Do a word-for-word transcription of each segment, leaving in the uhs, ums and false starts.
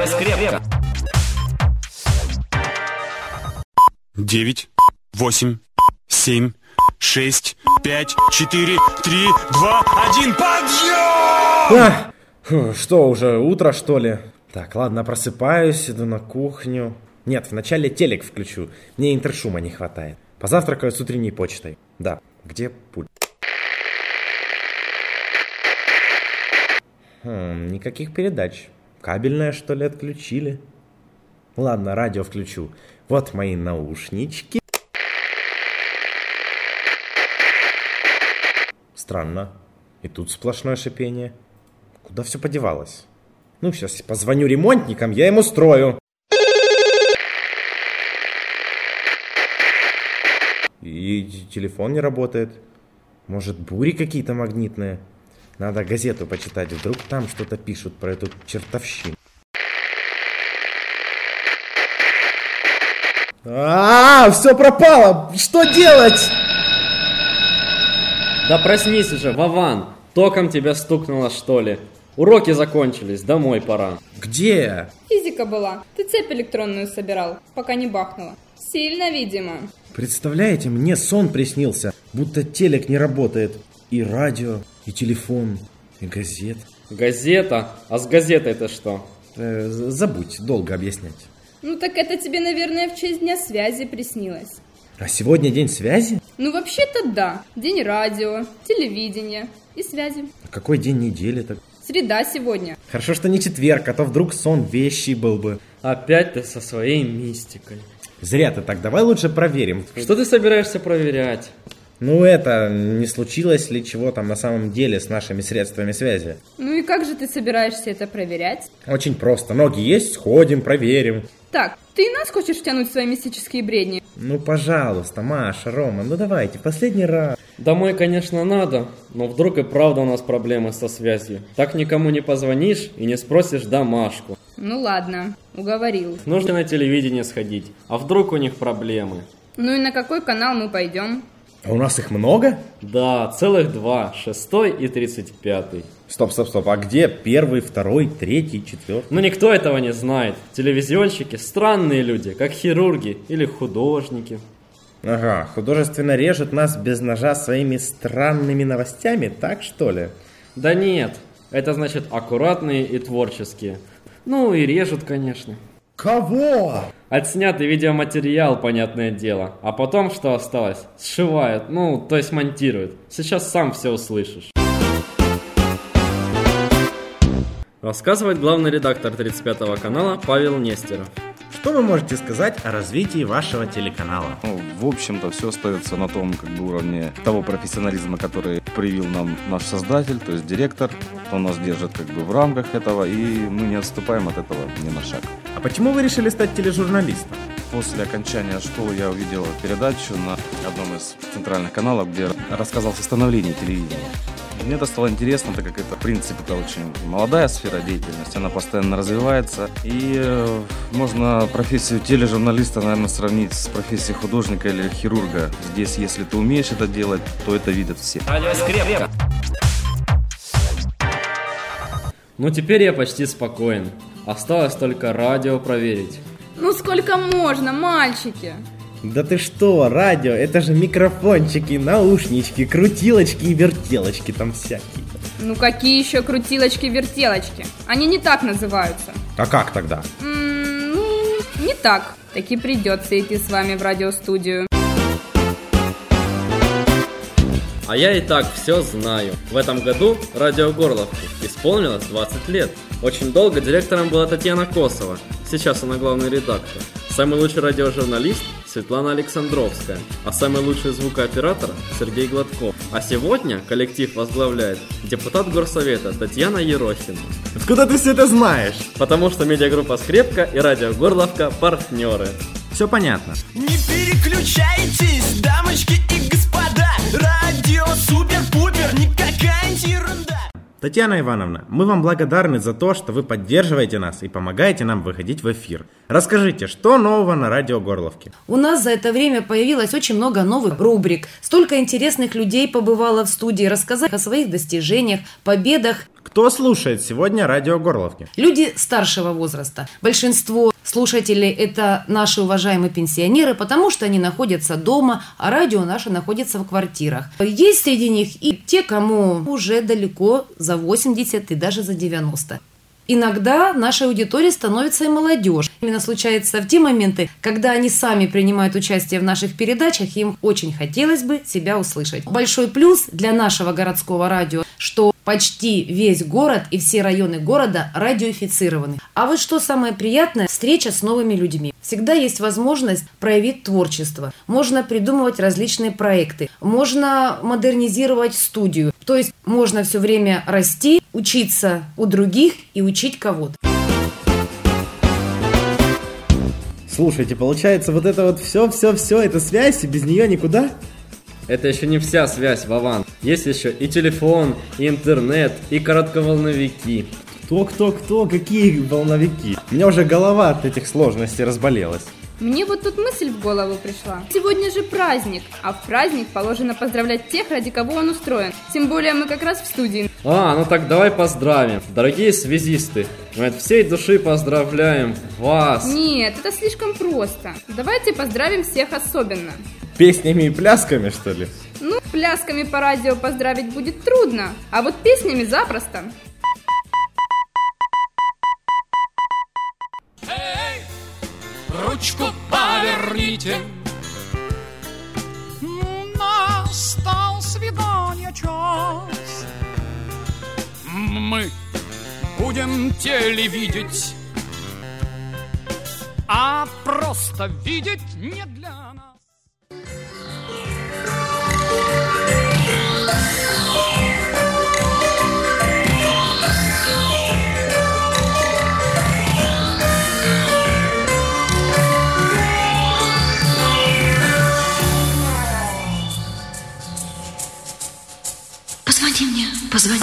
Скрепка. Девять, восемь, семь, шесть, пять, четыре, три, два, один, подъем! А, фу, что уже, утро что ли? Так, ладно, просыпаюсь, иду на кухню. Нет, вначале телек включу, мне интершума не хватает. Позавтракаю с утренней почтой. Да, где пульт? Хм, никаких передач. Кабельное, что ли, отключили? Ладно, радио включу. Вот мои наушнички. Странно. И тут сплошное шипение. Куда все подевалось? Ну, сейчас позвоню ремонтникам, я им устрою. И телефон не работает. Может, бури какие-то магнитные? Надо газету почитать, вдруг там что-то пишут про эту чертовщину. А, все пропало! Что делать? Да проснись уже, Вован! Током тебя стукнуло, что ли? Уроки закончились, домой пора. Где? Физика была. Ты цепь электронную собирал, пока не бахнула. Сильно, видимо. Представляете, мне сон приснился, будто телек не работает. И радио, и телефон, и газет. Газета? А с газетой-то что? Э, забудь, долго объяснять. Ну так это тебе, наверное, в честь Дня связи приснилось. А сегодня день связи? Ну вообще-то да. День радио, телевидения и связи. А какой день недели-то? Среда сегодня. Хорошо, что не четверг, а то вдруг сон вещий был бы. Опять ты со своей мистикой. Зря ты так, давай лучше проверим. Что ты собираешься проверять? Ну это, не случилось ли чего там на самом деле с нашими средствами связи? Ну и как же ты собираешься это проверять? Очень просто. Ноги есть, сходим, проверим. Так, ты и нас хочешь втянуть в свои мистические бредни? Ну пожалуйста, Маша, Рома, ну давайте, последний раз. Домой, конечно, надо, но вдруг и правда у нас проблемы со связью. Так никому не позвонишь и не спросишь домашку. Ну ладно, уговорил. Нужно на телевидение сходить, а вдруг у них проблемы? Ну и на какой канал мы пойдем? А у нас их много? Да, целых два, шестой и тридцать пятый. Стоп, стоп, стоп, а где первый, второй, третий, четвертый? Ну никто этого не знает. Телевизионщики странные люди, как хирурги или художники. Ага, художественно режут нас без ножа своими странными новостями, так что ли? Да нет, это значит аккуратные и творческие. Ну и режут, конечно. Кого? Отснятый видеоматериал, понятное дело. А потом, что осталось, сшивают, ну, то есть монтируют. Сейчас сам все услышишь. Рассказывает главный редактор тридцать пятого канала Павел Нестеров. Что вы можете сказать о развитии вашего телеканала? Ну, в общем-то, все остается на том как бы, уровне того профессионализма, который привил нам наш создатель, то есть директор. Он нас держит как бы в рамках этого, и мы не отступаем от этого ни на шаг. А почему вы решили стать тележурналистом? После окончания школы я увидел передачу на одном из центральных каналов, где рассказывалось о становлении телевидения. Мне это стало интересно, так как это, в принципе, это очень молодая сфера деятельности, она постоянно развивается. И э, можно профессию тележурналиста, наверное, сравнить с профессией художника или хирурга. Здесь, если ты умеешь это делать, то это видят все. Скрепка. Ну теперь я почти спокоен. Осталось только радио проверить. Ну сколько можно, мальчики? Да ты что, радио, это же микрофончики, наушнички, крутилочки и вертелочки там всякие. Ну какие еще крутилочки-вертелочки? Они не так называются. А как тогда? М-м, ну, не так. Таки придется идти с вами в радиостудию. А я и так все знаю. В этом году радио Горловки исполнилось двадцать лет. Очень долго директором была Татьяна Косова. Сейчас она главный редактор. Самый лучший радиожурналист Светлана Александровская. А самый лучший звукооператор Сергей Гладков. А сегодня коллектив возглавляет депутат Горсовета Татьяна Ерохина. Откуда ты все это знаешь? Потому что медиагруппа «Скрепка» и радио Горловка партнеры. Все понятно. Не переключайтесь, дамочки и господа. Радио супер-пупер, никакая ерунда. Татьяна Ивановна, мы вам благодарны за то, что вы поддерживаете нас и помогаете нам выходить в эфир. Расскажите, что нового на радио Горловки? У нас за это время появилось очень много новых рубрик. Столько интересных людей побывало в студии, рассказать о своих достижениях, победах. Кто слушает сегодня радио Горловки? Люди старшего возраста. Большинство слушателей – это наши уважаемые пенсионеры, потому что они находятся дома, а радио наше находится в квартирах. Есть среди них и те, кому уже далеко за восемьдесят и даже за девяносто. Иногда нашей аудиторией становится и молодежь. Именно случается в те моменты, когда они сами принимают участие в наших передачах, им очень хотелось бы себя услышать. Большой плюс для нашего городского радио, что почти весь город и все районы города радиофицированы. А вот что самое приятное – встреча с новыми людьми. Всегда есть возможность проявить творчество. Можно придумывать различные проекты. Можно модернизировать студию. То есть можно все время расти, учиться у других и учить кого-то. Слушайте, получается, вот это вот все-все-все, это связь, и без нее никуда? Это еще не вся связь, Вован. Есть еще и телефон, и интернет, и коротковолновики. Кто-кто-кто? Какие волновики? У меня уже голова от этих сложностей разболелась. Мне вот тут мысль в голову пришла. Сегодня же праздник, а в праздник положено поздравлять тех, ради кого он устроен. Тем более мы как раз в студии. А, ну так давай поздравим. Дорогие связисты, мы от всей души поздравляем вас. Нет, это слишком просто. Давайте поздравим всех особенно. Песнями и плясками, что ли? Ну, плясками по радио поздравить будет трудно, а вот песнями запросто. Эй, ручку поверните. Настал свидания час. Мы будем телевидеть, а просто видеть не для нас. Позвони мне, позвони.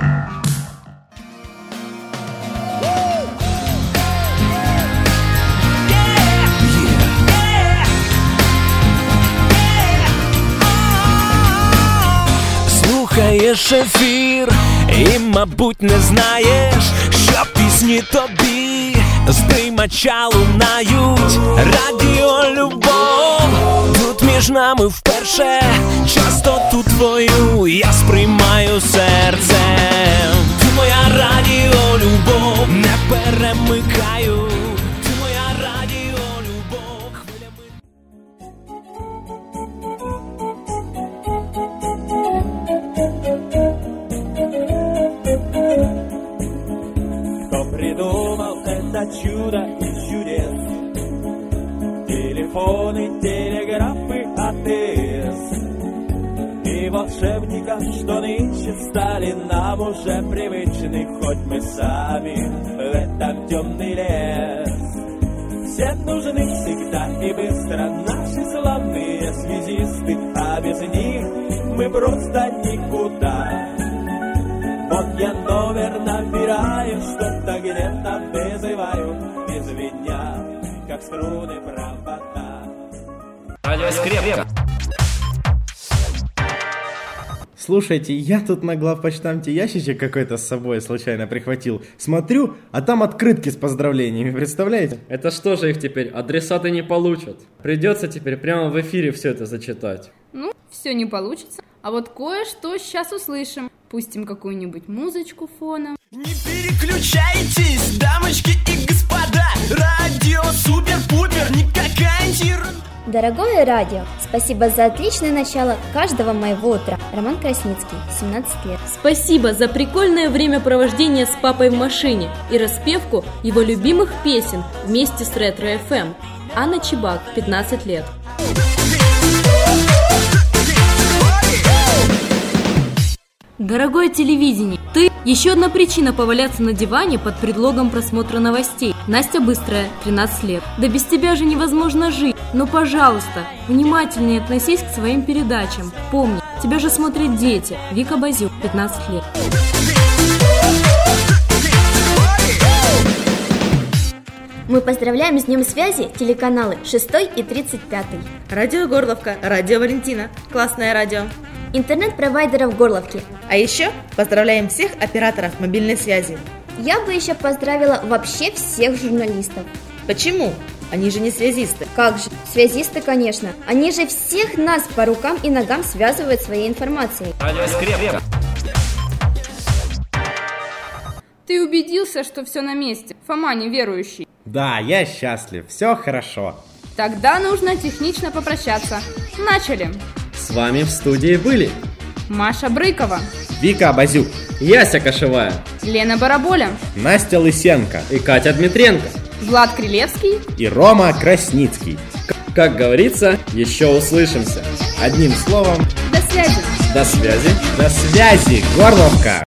Слухаєш ефір і, мабуть, не знаєш, що пісні тобі з приймача лунають. Радіо Любов тут між нами вперше. Частоту твою я сприймаю серцем. Ти моя Радіо Любов, не перемикаю. Ти моя Радіо Любов, хвилями. Кто придумал это чудо из чудес? Телефоны, телеграфы, АТС. И волшебников, что нынче стали нам уже привычны, хоть мы сами в этом темный лес. Все нужны всегда и быстро наши славные связисты, а без них мы просто никуда. Вот я номер набираю, что-то где-то вызываю, без меня, как струны провода. Радиоскрепка. Слушайте, я тут на главпочтамте ящичек какой-то с собой случайно прихватил. Смотрю, а там открытки с поздравлениями, представляете? Это что же их теперь, адресаты не получат? Придется теперь прямо в эфире все это зачитать. Ну, все не получится. А вот кое-что сейчас услышим. Пустим какую-нибудь музычку фоном. Не переключайтесь, дамочки и господа. Радио супер-пупер, никакая ерунда. Дорогое радио, спасибо за отличное начало каждого моего утра. Роман Красницкий, семнадцать лет. Спасибо за прикольное времяпровождение с папой в машине и распевку его любимых песен вместе с Ретро эф эм. Анна Чебак, пятнадцать лет. Дорогое телевидение, ты – еще одна причина поваляться на диване под предлогом просмотра новостей. Настя Быстрая, тринадцать лет. Да без тебя же невозможно жить. Но, пожалуйста, внимательнее относись к своим передачам. Помни, тебя же смотрят дети. Вика Базюк, пятнадцать лет. Мы поздравляем с Днем связи телеканалы шестой и тридцать пятый. Радио Горловка, Радио Валентина, классное радио. Интернет-провайдеров Горловки. А еще поздравляем всех операторов мобильной связи. Я бы еще поздравила вообще всех журналистов. Почему? Они же не связисты. Как же? Связисты, конечно. Они же всех нас по рукам и ногам связывают своей информацией. Радио Скрепка. Ты убедился, что все на месте, Фома неверующий? Да, я счастлив, все хорошо. Тогда нужно технично попрощаться. Начали. С вами в студии были Маша Брыкова, Вика Абазюк, Яся Кошевая, Лена Бараболя, Настя Лысенко и Катя Дмитренко, Влад Крилевский и Рома Красницкий. Как говорится, еще услышимся. Одним словом, до связи. До связи. До связи, Горловка!